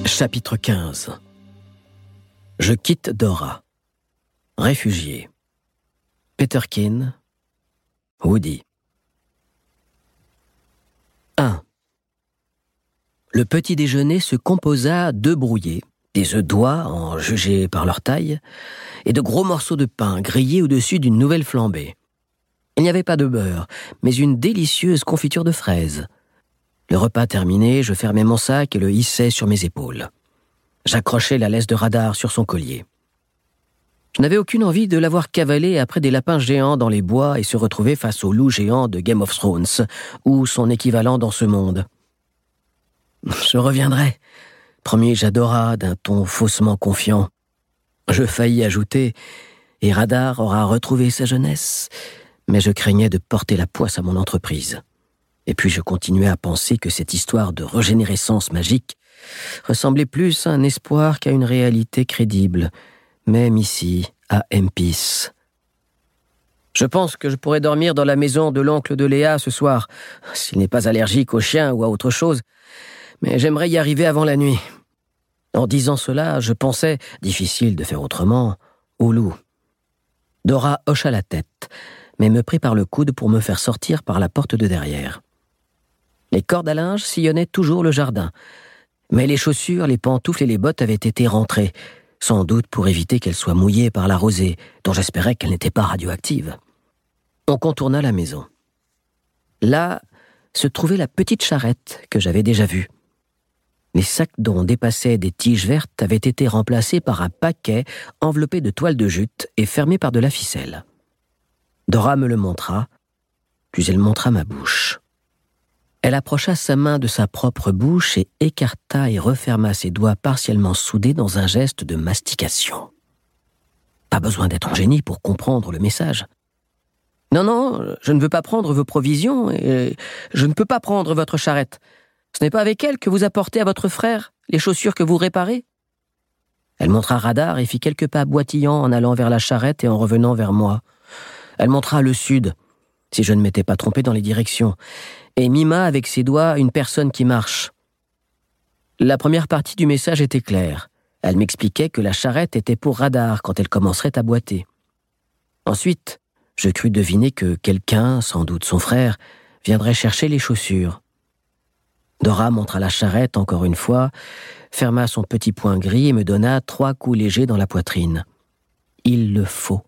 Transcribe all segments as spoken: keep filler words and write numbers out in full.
Chapitre quinze. Je quitte Dora. Réfugié. Peterkin. Woody. un. Le petit déjeuner se composa d'œufs brouillés, des œufs d'oie en jugés par leur taille, et de gros morceaux de pain grillés au-dessus d'une nouvelle flambée. Il n'y avait pas de beurre, mais une délicieuse confiture de fraises. Le repas terminé, je fermai mon sac et le hissai sur mes épaules. J'accrochai la laisse de radar sur son collier. Je n'avais aucune envie de l'avoir cavalé après des lapins géants dans les bois et se retrouver face au loup géant de Game of Thrones, ou son équivalent dans ce monde. Je reviendrai, promis-je à Dora d'un ton faussement confiant. Je faillis ajouter, et Radar aura retrouvé sa jeunesse, mais je craignais de porter la poisse à mon entreprise. Et puis je continuais à penser que cette histoire de régénérescence magique ressemblait plus à un espoir qu'à une réalité crédible, même ici, à Memphis. Je pense que je pourrais dormir dans la maison de l'oncle de Léa ce soir, s'il n'est pas allergique aux chiens ou à autre chose, mais j'aimerais y arriver avant la nuit. En disant cela, je pensais, difficile de faire autrement, au loup. Dora hocha la tête, mais me prit par le coude pour me faire sortir par la porte de derrière. Les cordes à linge sillonnaient toujours le jardin, mais les chaussures, les pantoufles et les bottes avaient été rentrées, sans doute pour éviter qu'elles soient mouillées par la rosée, dont j'espérais qu'elle n'était pas radioactive. On contourna la maison. Là se trouvait la petite charrette que j'avais déjà vue. Les sacs dont dépassaient des tiges vertes avaient été remplacés par un paquet enveloppé de toile de jute et fermé par de la ficelle. Dora me le montra, puis elle montra ma bouche. Elle approcha sa main de sa propre bouche et écarta et referma ses doigts partiellement soudés dans un geste de mastication. Pas besoin d'être un génie pour comprendre le message. « Non, non, je ne veux pas prendre vos provisions et je ne peux pas prendre votre charrette. Ce n'est pas avec elle que vous apportez à votre frère les chaussures que vous réparez ?» Elle montra Radar et fit quelques pas boitillants en allant vers la charrette et en revenant vers moi. Elle montra le sud, si je ne m'étais pas trompé dans les directions, et mima avec ses doigts une personne qui marche. La première partie du message était claire. Elle m'expliquait que la charrette était pour Radar quand elle commencerait à boiter. Ensuite, je crus deviner que quelqu'un, sans doute son frère, viendrait chercher les chaussures. Dora montra la charrette encore une fois, ferma son petit poing gris et me donna trois coups légers dans la poitrine. Il le faut.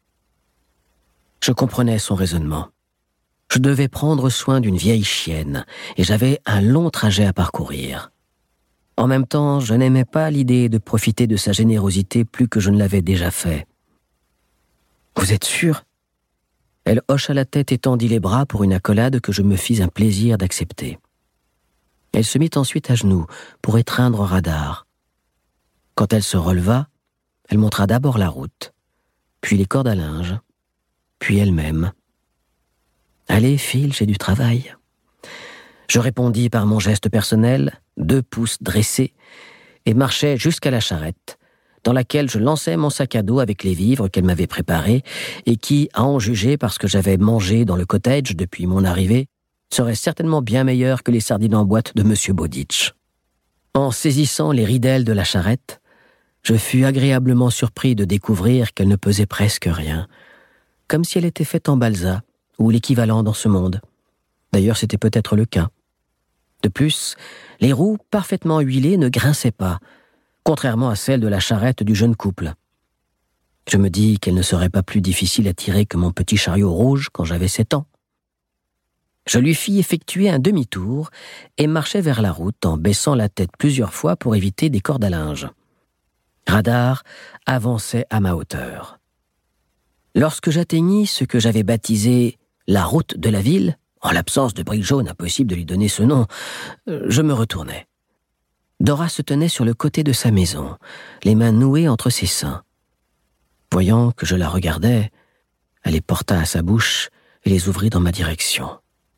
Je comprenais son raisonnement. Je devais prendre soin d'une vieille chienne et j'avais un long trajet à parcourir. En même temps, je n'aimais pas l'idée de profiter de sa générosité plus que je ne l'avais déjà fait. « Vous êtes sûr ?» Elle hocha la tête et tendit les bras pour une accolade que je me fis un plaisir d'accepter. Elle se mit ensuite à genoux pour étreindre Radar. Quand elle se releva, elle montra d'abord la route, puis les cordes à linge, puis elle-même. « Allez, Phil, j'ai du travail. » Je répondis par mon geste personnel, deux pouces dressés, et marchai jusqu'à la charrette, dans laquelle je lançai mon sac à dos avec les vivres qu'elle m'avait préparés et qui, à en juger parce que j'avais mangé dans le cottage depuis mon arrivée, serait certainement bien meilleur que les sardines en boîte de Monsieur Bowditch. En saisissant les ridelles de la charrette, je fus agréablement surpris de découvrir qu'elle ne pesait presque rien, comme si elle était faite en balsa, ou l'équivalent dans ce monde. D'ailleurs, c'était peut-être le cas. De plus, les roues parfaitement huilées ne grinçaient pas, contrairement à celles de la charrette du jeune couple. Je me dis qu'elle ne serait pas plus difficile à tirer que mon petit chariot rouge quand j'avais sept ans. Je lui fis effectuer un demi-tour et marchai vers la route en baissant la tête plusieurs fois pour éviter des cordes à linge. Radar avançait à ma hauteur. Lorsque j'atteignis ce que j'avais baptisé la route de la ville, en l'absence de briques jaunes, impossible de lui donner ce nom, je me retournai. Dora se tenait sur le côté de sa maison, les mains nouées entre ses seins. Voyant que je la regardais, elle les porta à sa bouche et les ouvrit dans ma direction.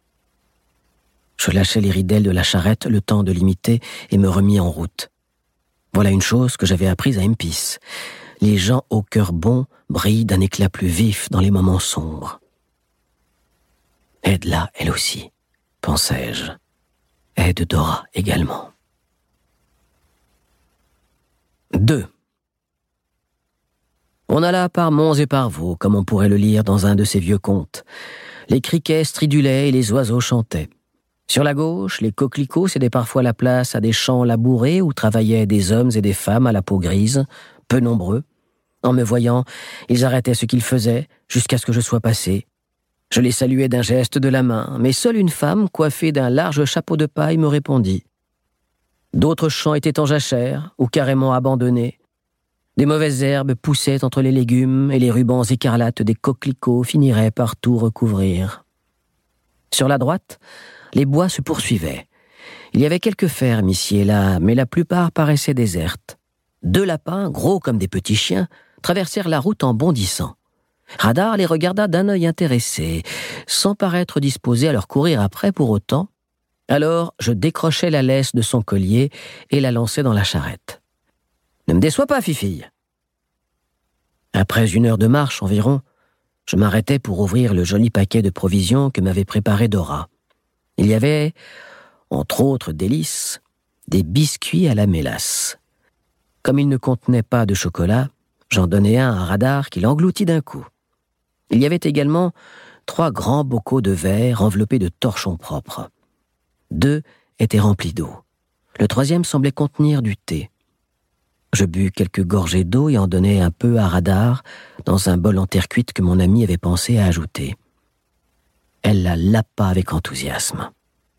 Je lâchai les ridelles de la charrette le temps de l'imiter et me remis en route. Voilà une chose que j'avais apprise à Memphis. Les gens au cœur bon brillent d'un éclat plus vif dans les moments sombres. Aide-la, elle aussi, pensai-je. Aide Dora également. deux. On alla par monts et par vaux, comme on pourrait le lire dans un de ces vieux contes. Les criquets stridulaient et les oiseaux chantaient. Sur la gauche, les coquelicots cédaient parfois la place à des champs labourés où travaillaient des hommes et des femmes à la peau grise, peu nombreux. En me voyant, ils arrêtaient ce qu'ils faisaient jusqu'à ce que je sois passé. Je les saluais d'un geste de la main, mais seule une femme, coiffée d'un large chapeau de paille, me répondit. D'autres champs étaient en jachère ou carrément abandonnés. Des mauvaises herbes poussaient entre les légumes et les rubans écarlates des coquelicots finiraient par tout recouvrir. Sur la droite, les bois se poursuivaient. Il y avait quelques fermes ici et là, mais la plupart paraissaient désertes. Deux lapins, gros comme des petits chiens, traversèrent la route en bondissant. Radar les regarda d'un œil intéressé, sans paraître disposé à leur courir après pour autant. Alors, je décrochai la laisse de son collier et la lançai dans la charrette. « Ne me déçois pas, fifille !» Après une heure de marche environ, je m'arrêtai pour ouvrir le joli paquet de provisions que m'avait préparé Dora. Il y avait, entre autres délices, des biscuits à la mélasse. Comme ils ne contenaient pas de chocolat, j'en donnai un à Radar qui l'engloutit d'un coup. Il y avait également trois grands bocaux de verre enveloppés de torchons propres. Deux étaient remplis d'eau. Le troisième semblait contenir du thé. Je bus quelques gorgées d'eau et en donnai un peu à Radar dans un bol en terre cuite que mon ami avait pensé à ajouter. Elle la lapa avec enthousiasme.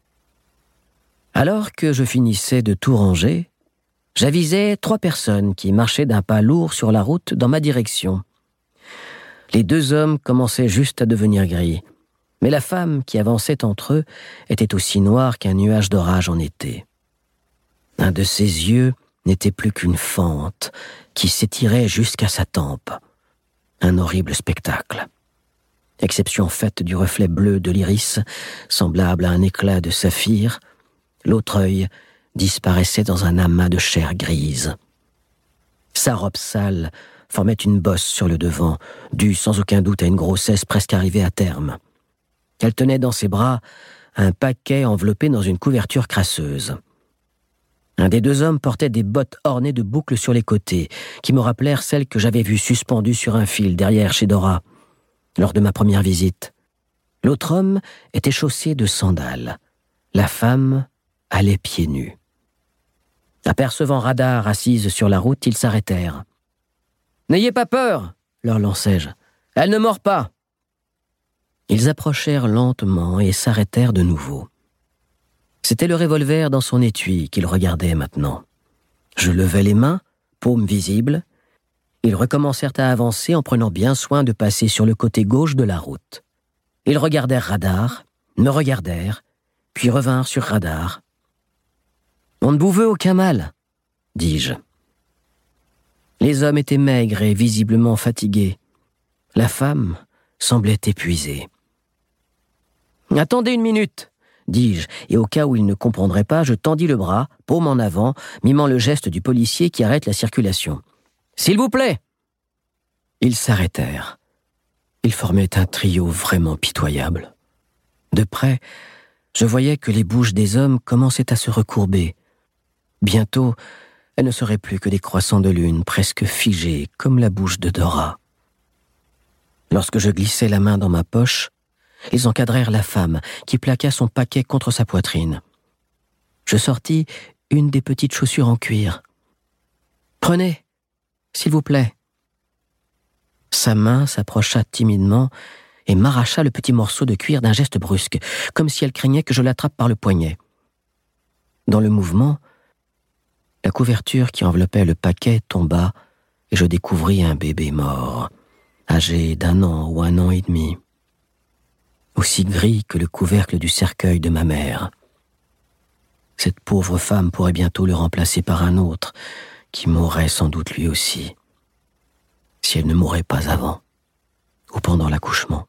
Alors que je finissais de tout ranger, j'avisai trois personnes qui marchaient d'un pas lourd sur la route dans ma direction. Les deux hommes commençaient juste à devenir gris, mais la femme qui avançait entre eux était aussi noire qu'un nuage d'orage en été. Un de ses yeux n'était plus qu'une fente qui s'étirait jusqu'à sa tempe. Un horrible spectacle. Exception faite du reflet bleu de l'iris, semblable à un éclat de saphir, l'autre œil disparaissait dans un amas de chair grise. Sa robe sale formait une bosse sur le devant, due sans aucun doute à une grossesse presque arrivée à terme. Elle tenait dans ses bras un paquet enveloppé dans une couverture crasseuse. Un des deux hommes portait des bottes ornées de boucles sur les côtés, qui me rappelèrent celles que j'avais vues suspendues sur un fil derrière chez Dora, lors de ma première visite. L'autre homme était chaussé de sandales. La femme allait pieds nus. Apercevant Radar assise sur la route, ils s'arrêtèrent. « N'ayez pas peur !» leur lançai-je. « Elle ne mord pas !» Ils approchèrent lentement et s'arrêtèrent de nouveau. C'était le revolver dans son étui qu'ils regardaient maintenant. Je levai les mains, paumes visibles. Ils recommencèrent à avancer en prenant bien soin de passer sur le côté gauche de la route. Ils regardèrent Radar, me regardèrent, puis revinrent sur Radar. « On ne vous veut aucun mal, » dis-je. Les hommes étaient maigres et visiblement fatigués. La femme semblait épuisée. « Attendez une minute !» dis-je, et au cas où ils ne comprendraient pas, je tendis le bras, paume en avant, mimant le geste du policier qui arrête la circulation. « S'il vous plaît !» Ils s'arrêtèrent. Ils formaient un trio vraiment pitoyable. De près, je voyais que les bouches des hommes commençaient à se recourber. Bientôt, elles ne seraient plus que des croissants de lune, presque figés, comme la bouche de Dora. Lorsque je glissai la main dans ma poche, ils encadrèrent la femme, qui plaqua son paquet contre sa poitrine. Je sortis une des petites chaussures en cuir. « Prenez, s'il vous plaît. » Sa main s'approcha timidement et m'arracha le petit morceau de cuir d'un geste brusque, comme si elle craignait que je l'attrape par le poignet. Dans le mouvement, la couverture qui enveloppait le paquet tomba et je découvris un bébé mort, âgé d'un an ou un an et demi, aussi gris que le couvercle du cercueil de ma mère. Cette pauvre femme pourrait bientôt le remplacer par un autre, qui mourrait sans doute lui aussi, si elle ne mourait pas avant, ou pendant l'accouchement.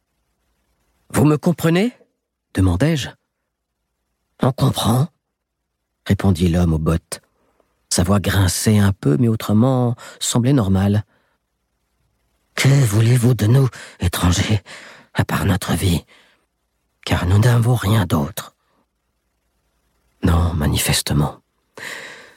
« Vous me comprenez ?» demandai-je. « On comprend » répondit l'homme aux bottes. Sa voix grinçait un peu, mais autrement semblait normale. « Que voulez-vous de nous, étrangers, à part notre vie, car nous n'avons rien d'autre. » Non, manifestement.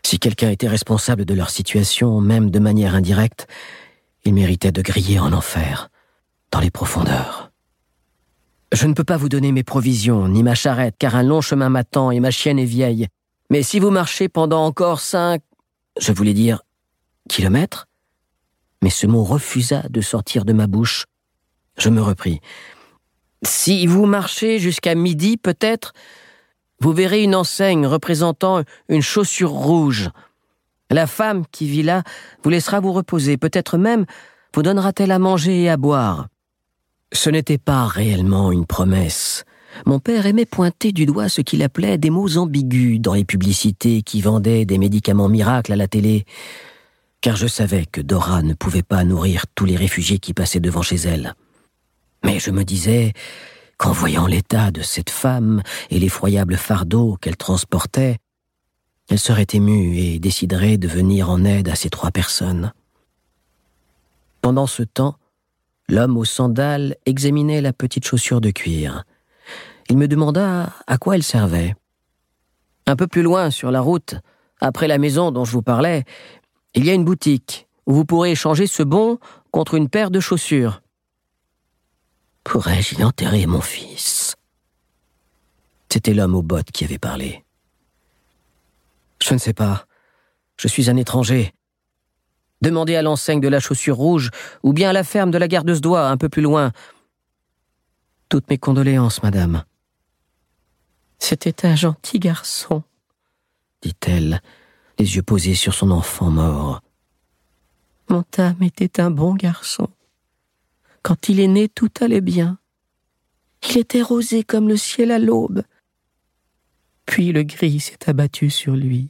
Si quelqu'un était responsable de leur situation, même de manière indirecte, il méritait de griller en enfer, dans les profondeurs. Je ne peux pas vous donner mes provisions, ni ma charrette, car un long chemin m'attend et ma chienne est vieille. Mais si vous marchez pendant encore cinq, je voulais dire, kilomètres, mais ce mot refusa de sortir de ma bouche. Je me repris. Si vous marchez jusqu'à midi, peut-être, vous verrez une enseigne représentant une chaussure rouge. La femme qui vit là vous laissera vous reposer, peut-être même vous donnera-t-elle à manger et à boire. Ce n'était pas réellement une promesse. Mon père aimait pointer du doigt ce qu'il appelait des mots ambigus dans les publicités qui vendaient des médicaments miracles à la télé, car je savais que Dora ne pouvait pas nourrir tous les réfugiés qui passaient devant chez elle. Mais je me disais qu'en voyant l'état de cette femme et l'effroyable fardeau qu'elle transportait, elle serait émue et déciderait de venir en aide à ces trois personnes. Pendant ce temps, l'homme aux sandales examinait la petite chaussure de cuir. Il me demanda à quoi elle servait. Un peu plus loin, sur la route, après la maison dont je vous parlais, il y a une boutique où vous pourrez échanger ce bon contre une paire de chaussures. Pourrais-je y enterrer mon fils ? C'était l'homme aux bottes qui avait parlé. Je ne sais pas. Je suis un étranger. Demandez à l'enseigne de la chaussure rouge ou bien à la ferme de la gardeuse d'oie, un peu plus loin. Toutes mes condoléances, madame. C'était un gentil garçon, dit-elle, les yeux posés sur son enfant mort. Mon Tam était un bon garçon. Quand il est né, tout allait bien. Il était rosé comme le ciel à l'aube. Puis le gris s'est abattu sur lui.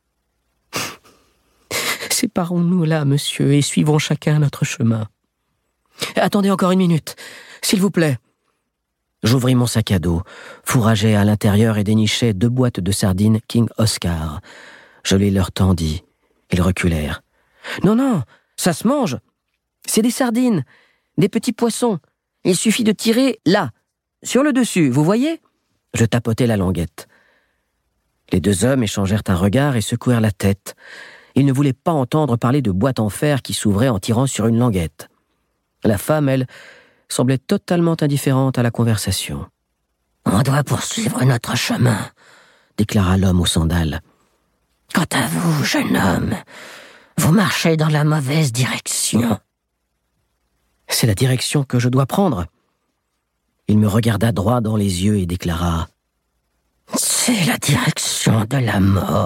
Séparons-nous là, monsieur, et suivons chacun notre chemin. Attendez encore une minute, s'il vous plaît. J'ouvris mon sac à dos, fourrageai à l'intérieur et dénichai deux boîtes de sardines King Oscar. Je les leur tendis. Ils reculèrent. Non, non, ça se mange. C'est des sardines, des petits poissons. Il suffit de tirer là, sur le dessus, vous voyez ? Je tapotai la languette. Les deux hommes échangèrent un regard et secouèrent la tête. Ils ne voulaient pas entendre parler de boîtes en fer qui s'ouvraient en tirant sur une languette. La femme, elle, semblait totalement indifférente à la conversation. « On doit poursuivre notre chemin, » déclara l'homme aux sandales. « Quant à vous, jeune homme, vous marchez dans la mauvaise direction. » « C'est la direction que je dois prendre. » Il me regarda droit dans les yeux et déclara « C'est la direction de la mort. »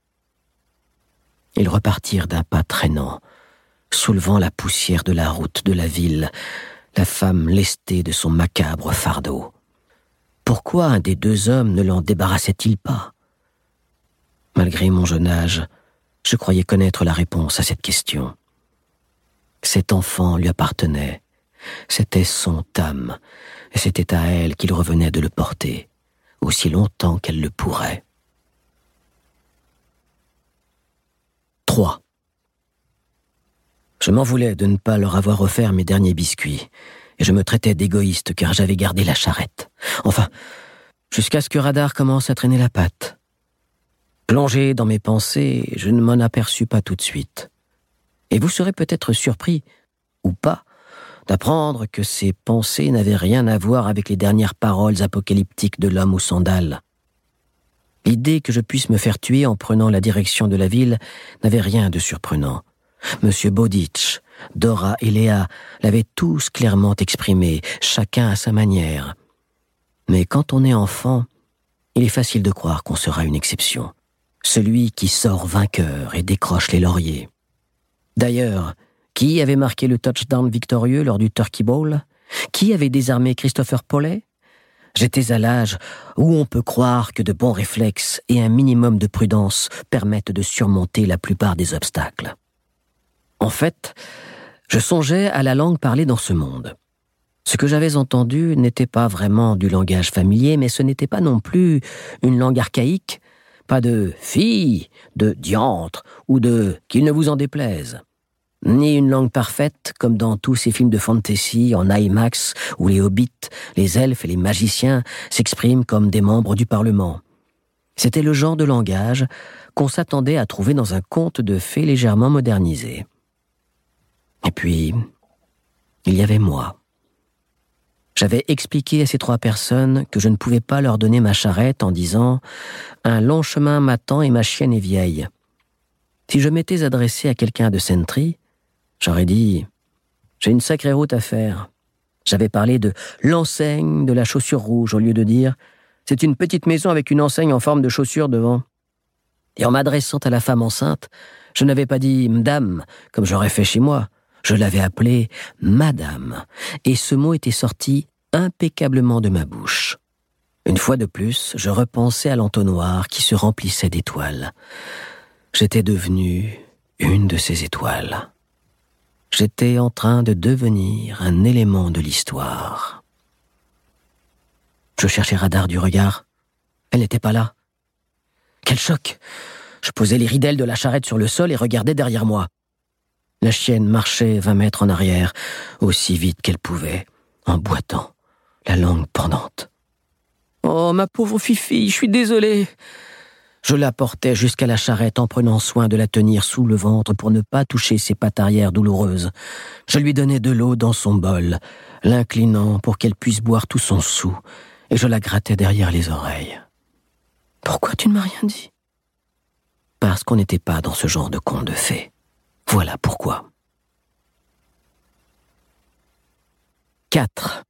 Ils repartirent d'un pas traînant, soulevant la poussière de la route de la ville, la femme lestée de son macabre fardeau. Pourquoi un des deux hommes ne l'en débarrassait-il pas ? Malgré mon jeune âge, je croyais connaître la réponse à cette question. Cet enfant lui appartenait. C'était son Tam, et c'était à elle qu'il revenait de le porter, aussi longtemps qu'elle le pourrait. trois. Je m'en voulais de ne pas leur avoir offert mes derniers biscuits, et je me traitais d'égoïste car j'avais gardé la charrette. Enfin, jusqu'à ce que Radar commence à traîner la patte. Plongé dans mes pensées, je ne m'en aperçus pas tout de suite. Et vous serez peut-être surpris, ou pas, d'apprendre que ces pensées n'avaient rien à voir avec les dernières paroles apocalyptiques de l'homme aux sandales. L'idée que je puisse me faire tuer en prenant la direction de la ville n'avait rien de surprenant. Monsieur Bowditch, Dora et Léa l'avaient tous clairement exprimé, chacun à sa manière. Mais quand on est enfant, il est facile de croire qu'on sera une exception. Celui qui sort vainqueur et décroche les lauriers. D'ailleurs, qui avait marqué le touchdown victorieux lors du Turkey Bowl ? Qui avait désarmé Christopher Paulet ? J'étais à l'âge où on peut croire que de bons réflexes et un minimum de prudence permettent de surmonter la plupart des obstacles. En fait, je songeais à la langue parlée dans ce monde. Ce que j'avais entendu n'était pas vraiment du langage familier, mais ce n'était pas non plus une langue archaïque, pas de « fille », de « diantre » ou de « qu'il ne vous en déplaise ». Ni une langue parfaite, comme dans tous ces films de fantasy en IMAX où les hobbits, les elfes et les magiciens s'expriment comme des membres du Parlement. C'était le genre de langage qu'on s'attendait à trouver dans un conte de fées légèrement modernisé. Et puis, il y avait moi. J'avais expliqué à ces trois personnes que je ne pouvais pas leur donner ma charrette en disant « Un long chemin m'attend et ma chienne est vieille ». Si je m'étais adressé à quelqu'un de Sentry, j'aurais dit « J'ai une sacrée route à faire ». J'avais parlé de l'enseigne de la chaussure rouge au lieu de dire « C'est une petite maison avec une enseigne en forme de chaussure devant ». Et en m'adressant à la femme enceinte, je n'avais pas dit « Madame » comme j'aurais fait chez moi. Je l'avais appelée « Madame », et ce mot était sorti impeccablement de ma bouche. Une fois de plus, je repensais à l'entonnoir qui se remplissait d'étoiles. J'étais devenue une de ces étoiles. J'étais en train de devenir un élément de l'histoire. Je cherchais Radar du regard. Elle n'était pas là. Quel choc! Je posais les ridelles de la charrette sur le sol et regardais derrière moi. La chienne marchait vingt mètres en arrière, aussi vite qu'elle pouvait, en boitant, la langue pendante. « Oh, ma pauvre Fifi, je suis désolé !» Je la portais jusqu'à la charrette en prenant soin de la tenir sous le ventre pour ne pas toucher ses pattes arrière douloureuses. Je lui donnais de l'eau dans son bol, l'inclinant pour qu'elle puisse boire tout son sou, et je la grattais derrière les oreilles. « Pourquoi tu ne m'as rien dit ?» Parce qu'on n'était pas dans ce genre de conte de fées. Voilà pourquoi. quatre.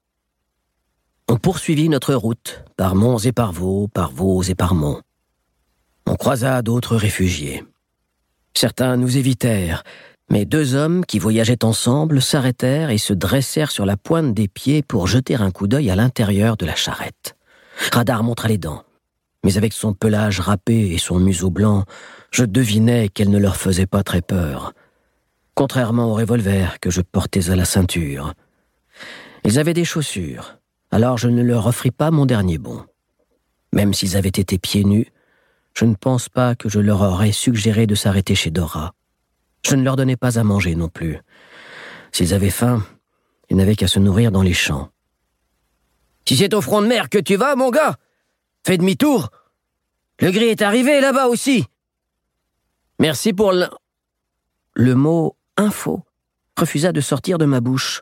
On poursuivit notre route, par monts et par vaux, par vaux et par monts. On croisa d'autres réfugiés. Certains nous évitèrent, mais deux hommes qui voyageaient ensemble s'arrêtèrent et se dressèrent sur la pointe des pieds pour jeter un coup d'œil à l'intérieur de la charrette. Radar montra les dents, mais avec son pelage râpé et son museau blanc, je devinais qu'elle ne leur faisait pas très peur, contrairement au revolver que je portais à la ceinture. Ils avaient des chaussures, alors je ne leur offris pas mon dernier bon. Même s'ils avaient été pieds nus, je ne pense pas que je leur aurais suggéré de s'arrêter chez Dora. Je ne leur donnais pas à manger non plus. S'ils avaient faim, ils n'avaient qu'à se nourrir dans les champs. « Si c'est au front de mer que tu vas, mon gars, fais demi-tour. Le gris est arrivé là-bas aussi. » Merci pour le... Le mot « info » refusa de sortir de ma bouche.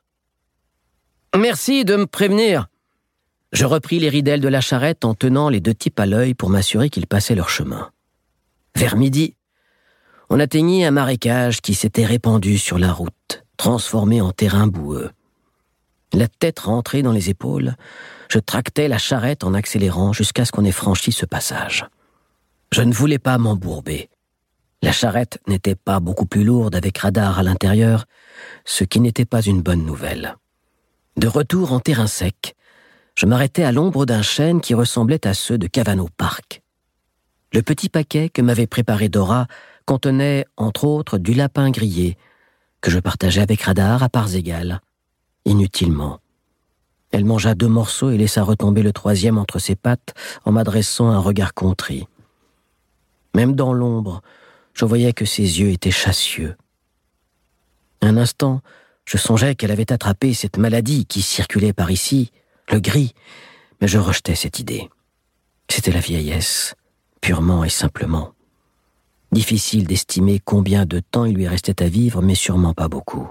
« Merci de me prévenir. » Je repris les ridelles de la charrette en tenant les deux types à l'œil pour m'assurer qu'ils passaient leur chemin. Vers midi, on atteignit un marécage qui s'était répandu sur la route, transformé en terrain boueux. La tête rentrée dans les épaules, je tractais la charrette en accélérant jusqu'à ce qu'on ait franchi ce passage. Je ne voulais pas m'embourber. La charrette n'était pas beaucoup plus lourde avec Radar à l'intérieur, ce qui n'était pas une bonne nouvelle. De retour en terrain sec, je m'arrêtais à l'ombre d'un chêne qui ressemblait à ceux de Cavano Park. Le petit paquet que m'avait préparé Dora contenait, entre autres, du lapin grillé, que je partageais avec Radar à parts égales, inutilement. Elle mangea deux morceaux et laissa retomber le troisième entre ses pattes en m'adressant un regard contrit. Même dans l'ombre, je voyais que ses yeux étaient chassieux. Un instant, je songeais qu'elle avait attrapé cette maladie qui circulait par ici, le gris, mais je rejetais cette idée. C'était la vieillesse, purement et simplement. Difficile d'estimer combien de temps il lui restait à vivre, mais sûrement pas beaucoup.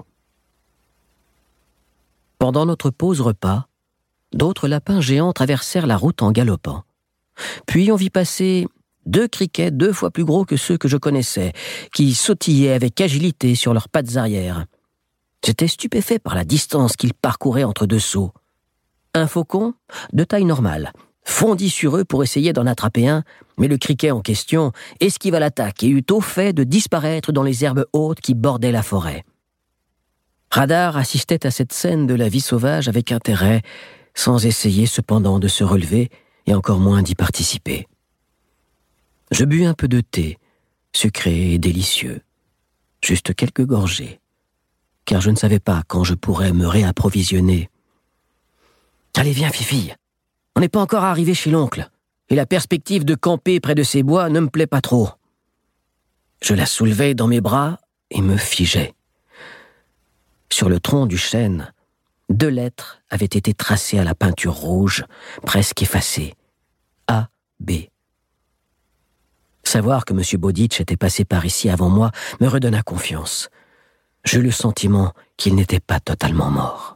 Pendant notre pause repas, d'autres lapins géants traversèrent la route en galopant. Puis on vit passer deux criquets deux fois plus gros que ceux que je connaissais, qui sautillaient avec agilité sur leurs pattes arrière. J'étais stupéfait par la distance qu'ils parcouraient entre deux sauts. Un faucon, de taille normale, fondit sur eux pour essayer d'en attraper un, mais le criquet en question esquiva l'attaque et eut au fait de disparaître dans les herbes hautes qui bordaient la forêt. Radar assistait à cette scène de la vie sauvage avec intérêt, sans essayer cependant de se relever et encore moins d'y participer. Je bus un peu de thé, sucré et délicieux, juste quelques gorgées, car je ne savais pas quand je pourrais me réapprovisionner. « Allez, viens, Fifi, on n'est pas encore arrivé chez l'oncle, et la perspective de camper près de ces bois ne me plaît pas trop. » Je la soulevai dans mes bras et me figeai. Sur le tronc du chêne, deux lettres avaient été tracées à la peinture rouge, presque effacées. A B. Savoir que M. Bowditch était passé par ici avant moi me redonna confiance. J'eus le sentiment qu'il n'était pas totalement mort.